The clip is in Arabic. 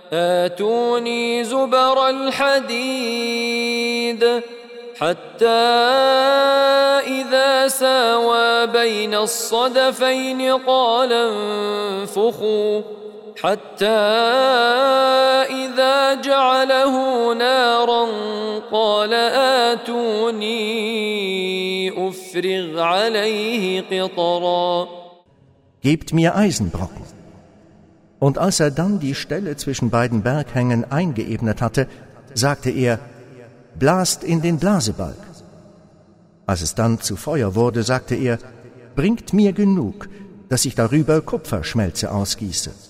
آتوني زبر الحديد حتى إذا ساوى بين الصدفين قال انفخوا حتى إذا جعله نارا قال آتوني أفرغ عليه قطرا. Gebt mir Eisenbrocken. Und als er dann die Stelle zwischen beiden Berghängen eingeebnet hatte, sagte er, blast in den Blasebalg. Als es dann zu Feuer wurde, sagte er, bringt mir genug, dass ich darüber Kupferschmelze ausgieße.